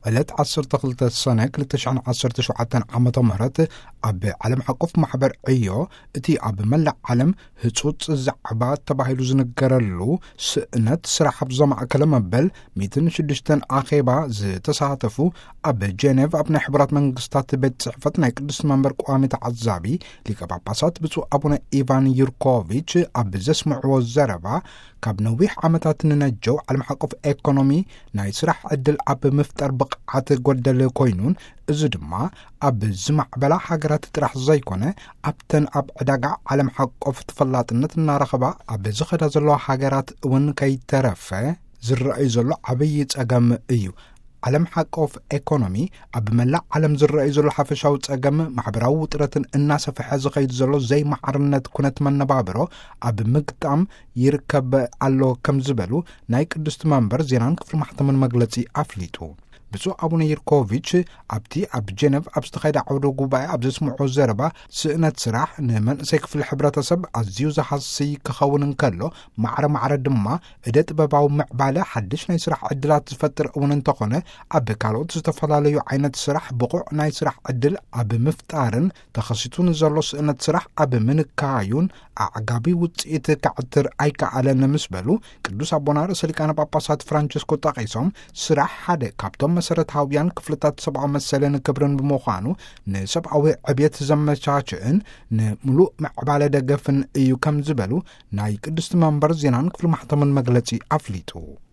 ዕለት 12 ሰነ 2017 ዓመተ ምህረት ኣብ ዓለም ሓቆፍ ማሕበር ዕዮ እቲ ኣብ መላእ ዓለም ህጹጽ ዛዕባ ተባሂሉ ዝነገረሉ ስእነት ስራሕ ብዘማእከለ መበል 106 ኣኼባ ዝተሳተፉ ኣብ ጄኔቭ ኣብ ናይ ሕቡራት መንግስታት ቤት ጽሕፈት ናይ ቅዱስ መንበር ቋሚ ተዓዛቢ ሊቀ ጳጳሳት ብፁዕ ኣቡነ ኢቫን ዩርኮቪች ኣብ ዘስምዕዎ ዘረባ ካብ ነዊሕ ዓመታት ንነጀው ዓለም ሓቆፍ ኢኮኖሚ ናይ ስራሕ ዕድል ኣብ ምፍጠር ብቕዓት ጎደለ ኮይኑን እዚ ድማ ኣብ ዝማዕበላ ሃገራት ጥራሕ ዘይኮነ ኣብተን ኣብ ዕዳጋ ዓለም ሓቆፍ ተፈላጥነት እናረኸባ ኣብ ዝኸዳ ዘለዋ ሃገራት እውን ከይተረፈ ዝረአዩ ዘሎ ዓብይ ጸገም እዩ። ዓለም ሓቆፍ ኢኮኖሚ ኣብ መላእ ዓለም ዝረአዩ ዘሎ ሓፈሻዊ ጸገም ማሕበራዊ ውጥረትን እናሰፍሐ ዝኸይድ ዘሎ ዘይማዕርነት ኩነት መነባብሮ ኣብ ምግጣም ይርከብ ኣሎ ከም ዝበሉ ናይ ቅዱስ መንበር ዜናን ክፍሊ ማሕተምን መግለጺ ኣፍሊጡ። ብፁዕ ኣቡነ ይርኮቪች ኣብቲ ኣብ ጄኔቭ ኣብ ዝተኻይደ ዓውደ ጉባኤ ኣብ ዘስምዖ ዘረባ ስእነት ስራሕ ንመንእሰይ ክፍሊ ሕብረተሰብ ኣዝዩ ዝሃስይ ክኸውን እንከሎ ማዕረ ድማ እደ ጥበባዊ ምዕባለ ሓድሽ ናይ ስራሕ ዕድላት ዝፈጥር እውን እንተኾነ ኣብ ካልኦት ዝተፈላለዩ ዓይነት ስራሕ ብቑዕ ናይ ስራሕ ዕድል ኣብ ምፍጣርን ተኸሲቱን ዘሎ ስእነት ስራሕ ኣብ ምንካዩን ኣዕጋቢ ውፅኢት ከዕትር ኣይከኣለን ምስ በሉ ቅዱስ ኣቦና ርእሰ ሊቃነ ጳጳሳት ፍራንቸስኮ ጠቒሶም ስራሕ ሓደ ካብቶም መሰረታውያን ክፍልታት ሰብኣዊ መሰለን ክብርን ብምዃኑ ንሰብኣዊ ዕብየት ዘመቻችእን ንምሉእ ምዕባለ ደገፍን እዩ ከም ዝበሉ ናይ ቅዱስ መንበር ዜናን ክፍሊ ማሕተምን መግለጺ ኣፍሊጡ።